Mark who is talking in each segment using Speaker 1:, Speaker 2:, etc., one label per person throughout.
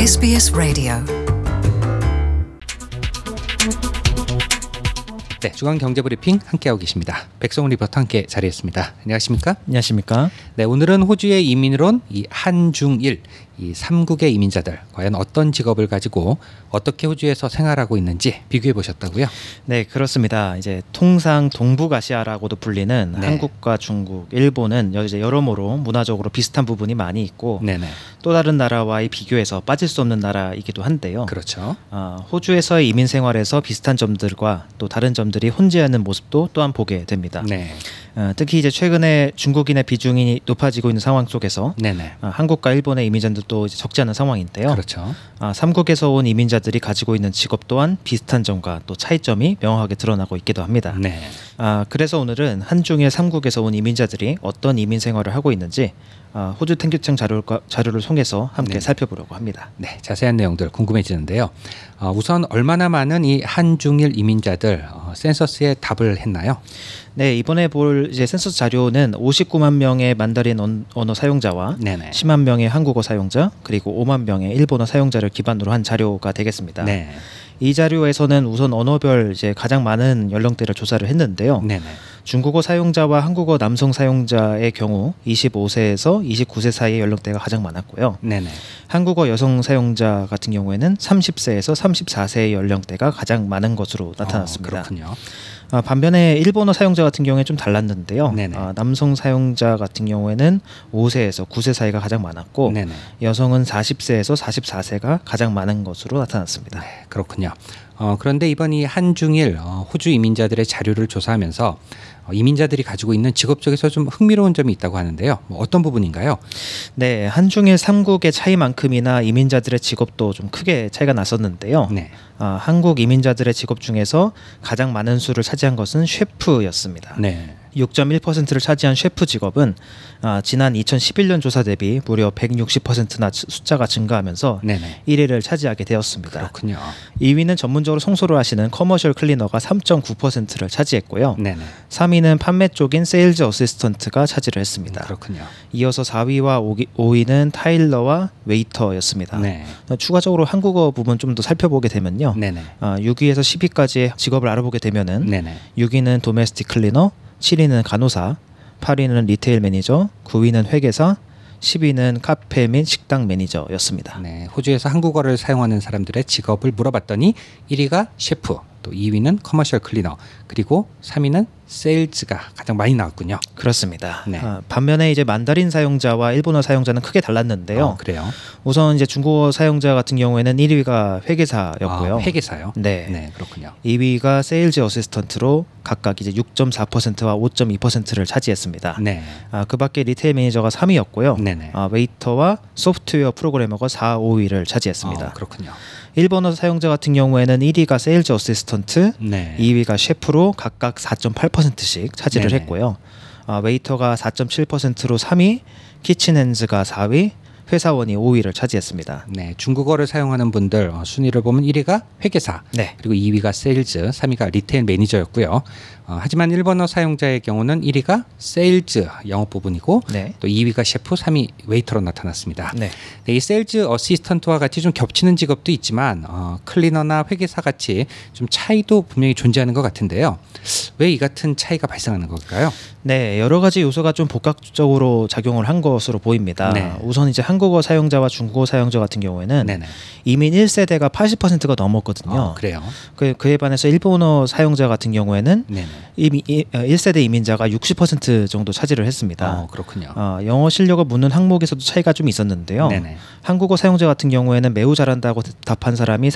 Speaker 1: SBS Radio.
Speaker 2: 네, 중앙경제브리핑 함께하고 계십니다. 백성훈 리포터 함께 자리했습니다. 안녕하십니까?
Speaker 3: 안녕하십니까?
Speaker 2: 네, 오늘은 호주의 이민을 온 이 한중일 이 3국의 이민자들 과연 어떤 직업을 가지고 어떻게 호주에서 생활하고 있는지 비교해 보셨다고요?
Speaker 3: 네, 그렇습니다. 이제 통상 동북아시아라고도 불리는
Speaker 2: 네.
Speaker 3: 한국과 중국, 일본은 이제 여러모로 문화적으로 비슷한 부분이 많이 있고
Speaker 2: 네네.
Speaker 3: 또 다른 나라와의 비교해서 빠질 수 없는 나라이기도 한데요.
Speaker 2: 그렇죠.
Speaker 3: 호주에서의 이민 생활에서 비슷한 점들과 또 다른 점들이 혼재하는 모습도 또한 보게 됩니다.
Speaker 2: 네.
Speaker 3: 특히 이제 최근에 중국인의 비중이 높아지고 있는 상황 속에서
Speaker 2: 네네.
Speaker 3: 한국과 일본의 이민자들도 이제 적지 않은 상황인데요.
Speaker 2: 그렇죠.
Speaker 3: 3국에서 온 이민자들이 가지고 있는 직업 또한 비슷한 점과 또 차이점이 명확하게 드러나고 있기도 합니다.
Speaker 2: 네.
Speaker 3: 그래서 오늘은 한중일 3국에서 온 이민자들이 어떤 이민 생활을 하고 있는지 호주 탱규청 자료를 통해서 함께
Speaker 2: 네.
Speaker 3: 살펴보려고 합니다.
Speaker 2: 네, 자세한 내용들 궁금해지는데요. 우선 얼마나 많은 이 한중일 이민자들 센서스에 답을 했나요?
Speaker 3: 네, 이번에 볼 이제 센서스 자료는 59만 명의 만다린 언어 사용자와
Speaker 2: 네네.
Speaker 3: 10만 명의 한국어 사용자 그리고 5만 명의 일본어 사용자를 기반으로 한 자료가 되겠습니다.
Speaker 2: 네.
Speaker 3: 이 자료에서는 우선 언어별 이제 가장 많은 연령대를 조사를 했는데요.
Speaker 2: 네네.
Speaker 3: 중국어 사용자와 한국어 남성 사용자의 경우 25세에서 29세 사이의 연령대가 가장 많았고요.
Speaker 2: 네네.
Speaker 3: 한국어 여성 사용자 같은 경우에는 30세에서 34세의 연령대가 가장 많은 것으로 나타났습니다.
Speaker 2: 그렇군요.
Speaker 3: 반면에 일본어 사용자 같은 경우에 좀 달랐는데요.
Speaker 2: 네네.
Speaker 3: 남성 사용자 같은 경우에는 5세에서 9세 사이가 가장 많았고
Speaker 2: 네네.
Speaker 3: 여성은 40세에서 44세가 가장 많은 것으로 나타났습니다.
Speaker 2: 네, 그렇군요. 그런데 이번 이 한중일 호주 이민자들의 자료를 조사하면서 이민자들이 가지고 있는 직업 쪽에서 좀 흥미로운 점이 있다고 하는데요. 어떤 부분인가요?
Speaker 3: 네, 한중일 3국의 차이만큼이나 이민자들의 직업도 좀 크게 차이가 났었는데요.
Speaker 2: 네.
Speaker 3: 한국 이민자들의 직업 중에서 가장 많은 수를 차지한 것은 셰프였습니다.
Speaker 2: 네.
Speaker 3: 6.1%를 차지한 셰프 직업은 지난 2011년 조사 대비 무려 160%나 숫자가 증가하면서
Speaker 2: 네네.
Speaker 3: 1위를 차지하게 되었습니다.
Speaker 2: 그렇군요.
Speaker 3: 2위는 전문적으로 청소를 하시는 커머셜 클리너가 3.9%를 차지했고요.
Speaker 2: 네네.
Speaker 3: 3위는 판매 쪽인 세일즈 어시스턴트가 차지를 했습니다.
Speaker 2: 그렇군요.
Speaker 3: 이어서 4위와 5위는 타일러와 웨이터였습니다.
Speaker 2: 네.
Speaker 3: 추가적으로 한국어 부분 좀 더 살펴보게 되면요.
Speaker 2: 네네.
Speaker 3: 6위에서 10위까지의 직업을 알아보게 되면은
Speaker 2: 네네.
Speaker 3: 6위는 도메스틱 클리너, 7위는 간호사, 8위는 리테일 매니저, 9위는 회계사, 10위는 카페 및 식당 매니저였습니다.
Speaker 2: 네, 호주에서 한국어를 사용하는 사람들의 직업을 물어봤더니 1위가 셰프, 또 2위는 커머셜 클리너, 그리고 3위는 세일즈가 가장 많이 나왔군요.
Speaker 3: 그렇습니다.
Speaker 2: 네.
Speaker 3: 반면에 이제 만다린 사용자와 일본어 사용자는 크게 달랐는데요.
Speaker 2: 그래요?
Speaker 3: 우선 이제 중국어 사용자 같은 경우에는 1위가 회계사였고요.
Speaker 2: 회계사요?
Speaker 3: 네.
Speaker 2: 네, 그렇군요.
Speaker 3: 2위가 세일즈 어시스턴트로 각각 이제 6.4%와 5.2%를 차지했습니다.
Speaker 2: 네.
Speaker 3: 그 밖에 리테일 매니저가 3위였고요.
Speaker 2: 네네.
Speaker 3: 웨이터와 소프트웨어 프로그래머가 4, 5위를 차지했습니다.
Speaker 2: 그렇군요.
Speaker 3: 일본어 사용자 같은 경우에는 1위가 세일즈 어시스턴트,
Speaker 2: 네.
Speaker 3: 2위가 셰프로 각각 4.8%씩 차지를
Speaker 2: 네네.
Speaker 3: 했고요. 웨이터가 4.7%로 3위, 키친핸즈가 4위, 회사원이 5위를 차지했습니다.
Speaker 2: 네, 중국어를 사용하는 분들 순위를 보면 1위가 회계사,
Speaker 3: 네.
Speaker 2: 그리고 2위가 세일즈, 3위가 리테일 매니저였고요. 하지만 일본어 사용자의 경우는 1위가 세일즈 영업 부분이고
Speaker 3: 네.
Speaker 2: 또 2위가 셰프, 3위 웨이터로 나타났습니다.
Speaker 3: 네.
Speaker 2: 네, 이 세일즈 어시스턴트와 같이 좀 겹치는 직업도 있지만 클리너나 회계사 같이 좀 차이도 분명히 존재하는 것 같은데요. 왜 이 같은 차이가 발생하는 걸까요?
Speaker 3: 네, 여러 가지 요소가 좀 복합적으로 작용을 한 것으로 보입니다.
Speaker 2: 네.
Speaker 3: 우선 이제 한국어 사용자와 중국어 사용자 같은 경우에는
Speaker 2: 네네.
Speaker 3: 이민 1세대가 80%가 넘었거든요.
Speaker 2: 그래요?
Speaker 3: 그에 반해서 일본어 사용자 같은 경우에는
Speaker 2: 네네.
Speaker 3: 이미 1세대 이민자가 60% 정도 차지를 했습니다.
Speaker 2: 그렇군요.
Speaker 3: 영어 실력을 묻는 항목에서도 차이가 좀 있었는데요.
Speaker 2: 네네.
Speaker 3: 한국어 사용자 같은 경우에는 매우 잘한다고 대답한 사람이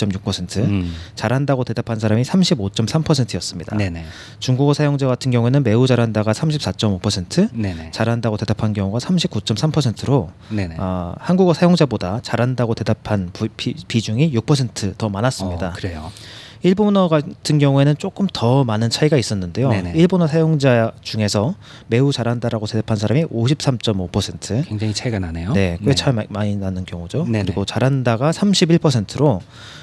Speaker 3: 32.6%, 잘한다고 대답한 사람이 35.3%였습니다.
Speaker 2: 네네.
Speaker 3: 중국어 사용자 같은 경우에는 매우 잘한다가 34.5%,
Speaker 2: 네네.
Speaker 3: 잘한다고 대답한 경우가 39.3%로
Speaker 2: 네네.
Speaker 3: 한국어 사용자보다 잘한다고 대답한 비중이 6% 더 많았습니다.
Speaker 2: 그래요.
Speaker 3: 일본어 같은 경우에는 조금 더 많은 차이가 있었는데요.
Speaker 2: 네네.
Speaker 3: 일본어 사용자 중에서 매우 잘한다라고 대답한 사람이 53.5%,
Speaker 2: 굉장히 차이가 나네요.
Speaker 3: 네, 꽤 차이 많이 나는 경우죠.
Speaker 2: 네네.
Speaker 3: 그리고 잘한다가 31%로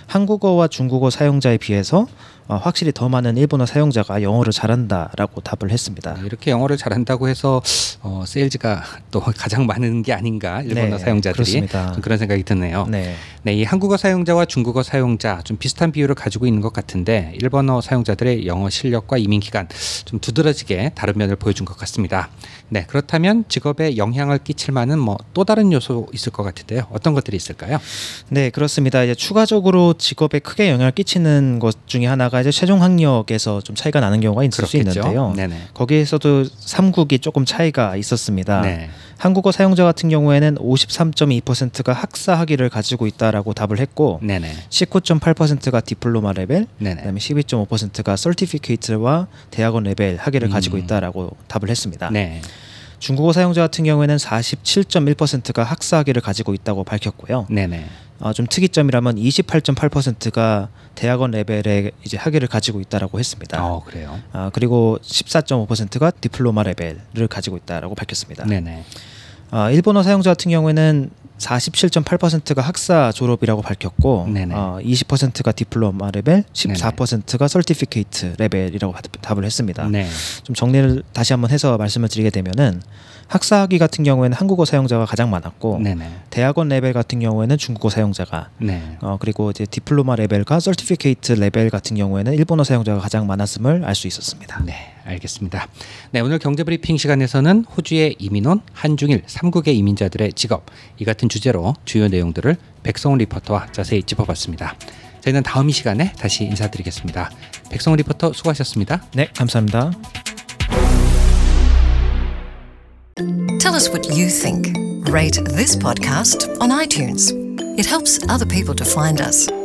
Speaker 3: 한국어와 중국어 사용자에 비해서 확실히 더 많은 일본어 사용자가 영어를 잘한다라고 답을 했습니다.
Speaker 2: 이렇게 영어를 잘한다고 해서 세일즈가 또 가장 많은 게 아닌가 일본어
Speaker 3: 네,
Speaker 2: 사용자들이
Speaker 3: 그렇습니다.
Speaker 2: 좀 그런 생각이 드네요.
Speaker 3: 네.
Speaker 2: 네, 이 한국어 사용자와 중국어 사용자 좀 비슷한 비율을 가지고 있는 것 같은데 일본어 사용자들의 영어 실력과 이민 기간 좀 두드러지게 다른 면을 보여준 것 같습니다. 네, 그렇다면 직업에 영향을 끼칠 만한 뭐 또 다른 요소 있을 것 같은데요. 어떤 것들이 있을까요?
Speaker 3: 네, 그렇습니다. 이제 추가적으로 직업에 크게 영향을 끼치는 것 중에 하나가 이제 최종 학력에서 좀 차이가 나는 경우가 있을 수
Speaker 2: 그렇겠죠.
Speaker 3: 있는데요.
Speaker 2: 네네.
Speaker 3: 거기에서도 3국이 조금 차이가 있었습니다.
Speaker 2: 네.
Speaker 3: 한국어 사용자 같은 경우에는 53.2%가 학사 학위를 가지고 있다라고 답을 했고,
Speaker 2: 네네.
Speaker 3: 19.8%가 디플로마 레벨,
Speaker 2: 네네.
Speaker 3: 그다음에 12.5%가 서티피케이트와 대학원 레벨 학위를 가지고
Speaker 2: 음.
Speaker 3: 있다라고 답을 했습니다.
Speaker 2: 네.
Speaker 3: 중국어 사용자 같은 경우에는 47.1%가 학사 학위를 가지고 있다고 밝혔고요.
Speaker 2: 네네.
Speaker 3: 좀 특이점이라면 28.8%가 대학원 레벨의 이제 학위를 가지고 있다라고 했습니다.
Speaker 2: 그래요.
Speaker 3: 그리고 14.5%가 디플로마 레벨을 가지고 있다라고 밝혔습니다.
Speaker 2: 네네.
Speaker 3: 일본어 사용자 같은 경우에는 47.8%가 학사 졸업이라고 밝혔고,
Speaker 2: 네네.
Speaker 3: 20%가 디플로마 레벨, 14%가 서티피케이트 레벨이라고 답을 했습니다.
Speaker 2: 네.
Speaker 3: 좀 정리를 다시 한번 해서 말씀을 드리게 되면은 학사 학위 같은 경우에는 한국어 사용자가 가장 많았고,
Speaker 2: 네네.
Speaker 3: 대학원 레벨 같은 경우에는 중국어 사용자가,
Speaker 2: 네.
Speaker 3: 그리고 이제 디플로마 레벨과 서티피케이트 레벨 같은 경우에는 일본어 사용자가 가장 많았음을 알 수 있었습니다.
Speaker 2: 네, 알겠습니다. 네, 오늘 경제브리핑 시간에서는 호주의 이민원, 한중일 3국의 이민자들의 직업 이 같은 주제로 주요 내용들을 백성훈 리포터와 자세히 짚어봤습니다. 저희는 다음 이 시간에 다시 인사드리겠습니다. 백성훈 리포터 수고하셨습니다.
Speaker 3: 네, 감사합니다.
Speaker 1: Tell us what you think. Rate this podcast on iTunes. It helps other people to find us.